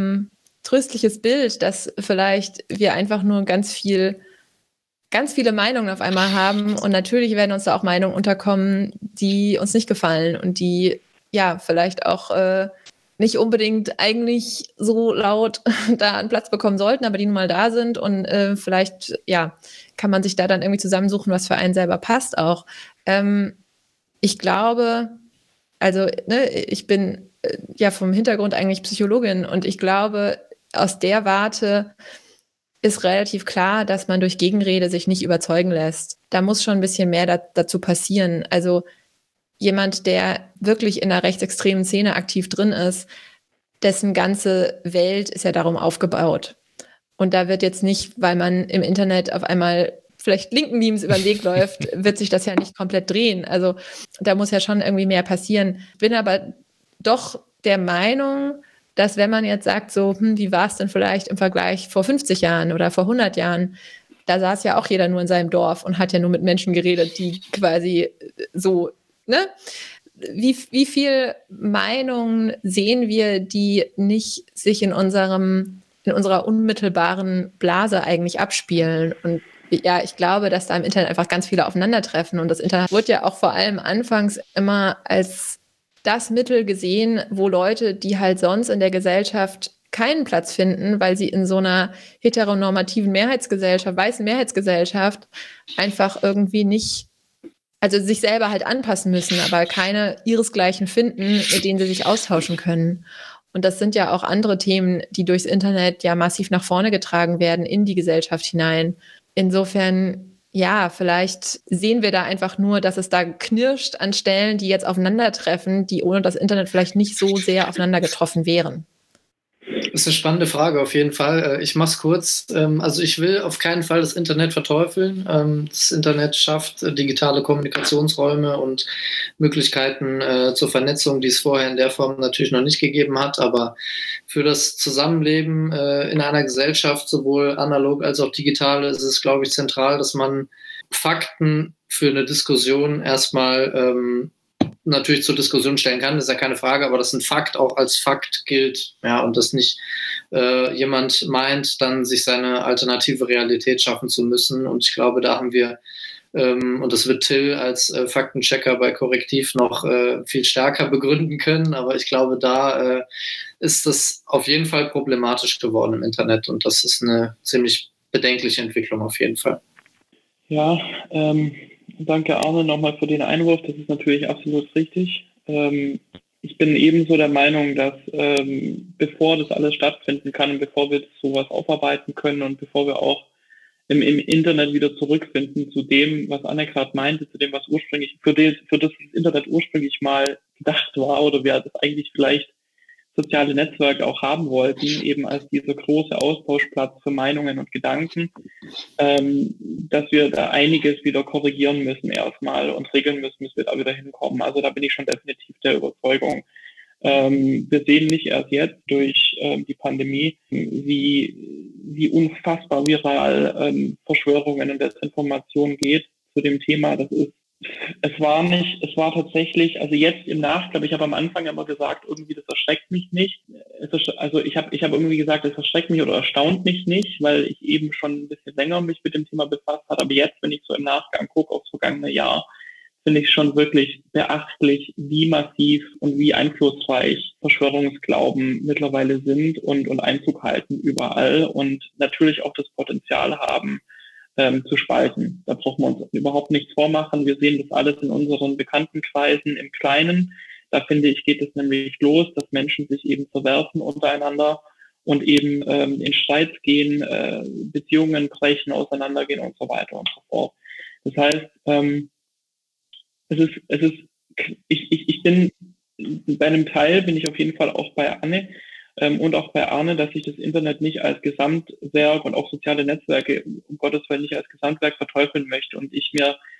Bild, dass vielleicht wir einfach nur ganz viele Meinungen auf einmal haben und natürlich werden uns da auch Meinungen unterkommen, die uns nicht gefallen und die ja vielleicht auch nicht unbedingt eigentlich so laut da einen Platz bekommen sollten, aber die nun mal da sind und vielleicht kann man sich da dann irgendwie zusammensuchen, was für einen selber passt auch. Ich glaube, also ich bin vom Hintergrund eigentlich Psychologin und ich glaube, aus der Warte ist relativ klar, dass man durch Gegenrede sich nicht überzeugen lässt. Da muss schon ein bisschen mehr dazu passieren. Also jemand, der wirklich in einer rechtsextremen Szene aktiv drin ist, dessen ganze Welt ist ja darum aufgebaut. Und da wird jetzt nicht, weil man im Internet auf einmal vielleicht linken Memes über den Weg läuft, wird sich das ja nicht komplett drehen. Also da muss ja schon irgendwie mehr passieren. Bin aber doch der Meinung, dass wenn man jetzt sagt, so, wie war es denn vielleicht im Vergleich vor 50 Jahren oder vor 100 Jahren, da saß ja auch jeder nur in seinem Dorf und hat ja nur mit Menschen geredet, die quasi so, Wie viel Meinungen sehen wir, die nicht sich in unserer unmittelbaren Blase eigentlich abspielen? Und ja, ich glaube, dass da im Internet einfach ganz viele aufeinandertreffen. Und das Internet wird ja auch vor allem anfangs immer als das Mittel gesehen, wo Leute, die halt sonst in der Gesellschaft keinen Platz finden, weil sie in so einer heteronormativen weißen Mehrheitsgesellschaft einfach irgendwie nicht, also sich selber halt anpassen müssen, aber keine ihresgleichen finden, mit denen sie sich austauschen können. Und das sind ja auch andere Themen, die durchs Internet ja massiv nach vorne getragen werden in die Gesellschaft hinein. Insofern, ja, vielleicht sehen wir da einfach nur, dass es da knirscht an Stellen, die jetzt aufeinandertreffen, die ohne das Internet vielleicht nicht so sehr aufeinander getroffen wären. Das ist eine spannende Frage, auf jeden Fall. Ich mache es kurz. Also ich will auf keinen Fall das Internet verteufeln. Das Internet schafft digitale Kommunikationsräume und Möglichkeiten zur Vernetzung, die es vorher in der Form natürlich noch nicht gegeben hat. Aber für das Zusammenleben in einer Gesellschaft, sowohl analog als auch digital, ist es, glaube ich, zentral, dass man Fakten für eine Diskussion erstmal natürlich zur Diskussion stellen kann, ist ja keine Frage, aber dass ein Fakt auch als Fakt gilt, ja, und dass nicht jemand meint, dann sich seine alternative Realität schaffen zu müssen. Und ich glaube, da haben wir, und das wird Till als Faktenchecker bei Korrektiv noch viel stärker begründen können, aber ich glaube, da ist das auf jeden Fall problematisch geworden im Internet und das ist eine ziemlich bedenkliche Entwicklung auf jeden Fall. Ja, danke Arne nochmal für den Einwurf, das ist natürlich absolut richtig. Ich bin ebenso der Meinung, dass bevor das alles stattfinden kann und bevor wir sowas aufarbeiten können und bevor wir auch im Internet wieder zurückfinden zu dem, was Anne gerade meinte, zu dem, was ursprünglich, für das Internet ursprünglich mal gedacht war oder wir das eigentlich vielleicht soziale Netzwerke auch haben wollten, eben als dieser große Austauschplatz für Meinungen und Gedanken, dass wir da einiges wieder korrigieren müssen erstmal und regeln müssen, bis wir da wieder hinkommen. Also da bin ich schon definitiv der Überzeugung. Wir sehen nicht erst jetzt durch die Pandemie, wie unfassbar viral Verschwörungen und Desinformation geht zu dem Thema. Es war tatsächlich, also jetzt im Nachgang, ich habe am Anfang immer gesagt, irgendwie das erschreckt mich nicht. Also ich habe irgendwie gesagt, es erschreckt mich oder erstaunt mich nicht, weil ich eben schon ein bisschen länger mich mit dem Thema befasst habe. Aber jetzt, wenn ich so im Nachgang gucke aufs vergangene Jahr, finde ich schon wirklich beachtlich, wie massiv und wie einflussreich Verschwörungsglauben mittlerweile sind und Einzug halten überall und natürlich auch das Potenzial haben, zu spalten. Da brauchen wir uns überhaupt nichts vormachen. Wir sehen das alles in unseren Bekanntenkreisen im Kleinen. Da finde ich, geht es nämlich los, dass Menschen sich eben verwerfen untereinander und eben in Streits gehen, Beziehungen brechen, auseinandergehen und so weiter und so fort. Das heißt, ich bin bei einem Teil, bin ich auf jeden Fall auch bei Anne und auch bei Arne, dass ich das Internet nicht als Gesamtwerk und auch soziale Netzwerke, um Gottes Willen, nicht als Gesamtwerk verteufeln möchte. Und ich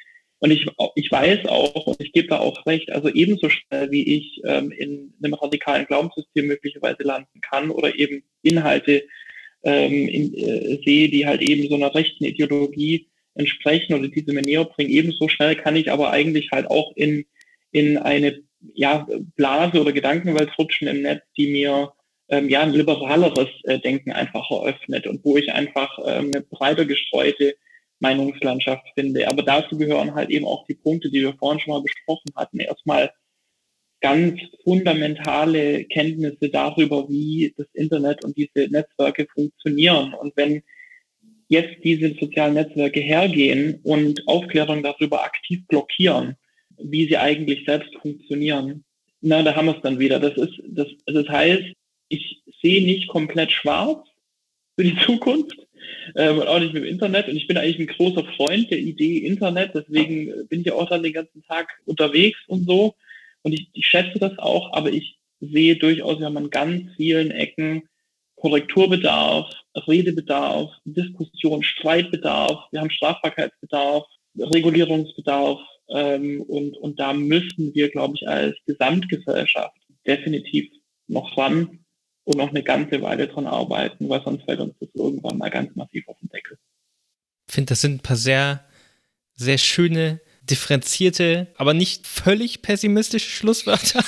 weiß auch, und ich gebe da auch recht, also ebenso schnell wie ich in einem radikalen Glaubenssystem möglicherweise landen kann oder eben Inhalte sehe, die halt eben so einer rechten Ideologie entsprechen oder diese mir näher bringen, ebenso schnell kann ich aber eigentlich halt auch in eine Blase oder Gedankenwelt rutschen im Netz, die mir ein liberaleres Denken einfach eröffnet und wo ich einfach eine breiter gestreute Meinungslandschaft finde. Aber dazu gehören halt eben auch die Punkte, die wir vorhin schon mal besprochen hatten. Erstmal ganz fundamentale Kenntnisse darüber, wie das Internet und diese Netzwerke funktionieren. Und wenn jetzt diese sozialen Netzwerke hergehen und Aufklärung darüber aktiv blockieren, wie sie eigentlich selbst funktionieren, da haben wir es dann wieder. Das heißt, ich sehe nicht komplett schwarz für die Zukunft und auch nicht mit dem Internet. Und ich bin eigentlich ein großer Freund der Idee Internet. Deswegen bin ich auch dann den ganzen Tag unterwegs und so. Und ich schätze das auch. Aber ich sehe durchaus, wir haben an ganz vielen Ecken Korrekturbedarf, Redebedarf, Diskussion, Streitbedarf. Wir haben Strafbarkeitsbedarf, Regulierungsbedarf. Und da müssen wir, glaube ich, als Gesamtgesellschaft definitiv noch ran und noch eine ganze Weile dran arbeiten, weil sonst fällt uns das irgendwann mal ganz massiv auf den Deckel. Ich finde, das sind ein paar sehr, sehr schöne, differenzierte, aber nicht völlig pessimistische Schlusswörter,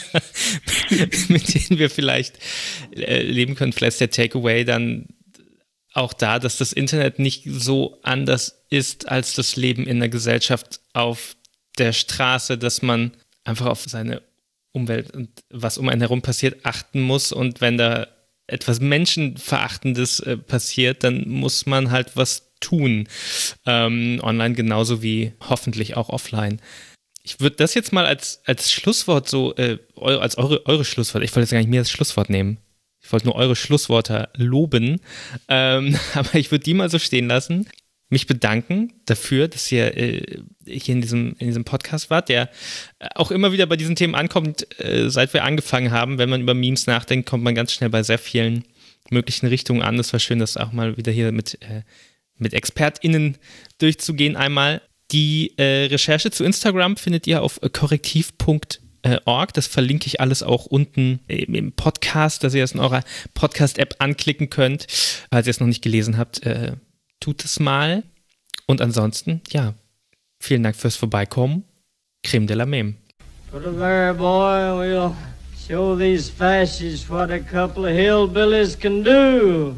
mit denen wir vielleicht leben können. Vielleicht ist der Takeaway dann auch da, dass das Internet nicht so anders ist als das Leben in der Gesellschaft auf der Straße, dass man einfach auf seine Umwelt und was um einen herum passiert achten muss, und wenn da etwas Menschenverachtendes passiert, dann muss man halt was tun, online genauso wie hoffentlich auch offline. Ich würde das jetzt mal als Schlusswort so, als eure Schlusswort, ich wollte jetzt gar nicht mehr das Schlusswort nehmen, ich wollte nur eure Schlussworte loben, aber ich würde die mal so stehen lassen. Mich bedanken dafür, dass ihr hier in diesem Podcast wart, der auch immer wieder bei diesen Themen ankommt, seit wir angefangen haben. Wenn man über Memes nachdenkt, kommt man ganz schnell bei sehr vielen möglichen Richtungen an. Das war schön, das auch mal wieder hier mit ExpertInnen durchzugehen einmal. Die Recherche zu Instagram findet ihr auf korrektiv.org. Das verlinke ich alles auch unten im Podcast, dass ihr es in eurer Podcast-App anklicken könnt. Falls ihr es noch nicht gelesen habt, tut es mal. Und ansonsten, ja, vielen Dank fürs Vorbeikommen. Creme de la Meme. Put 'em there, boy. We'll show these fascists what a couple of hillbillies can do.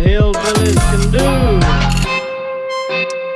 hillbillies can do.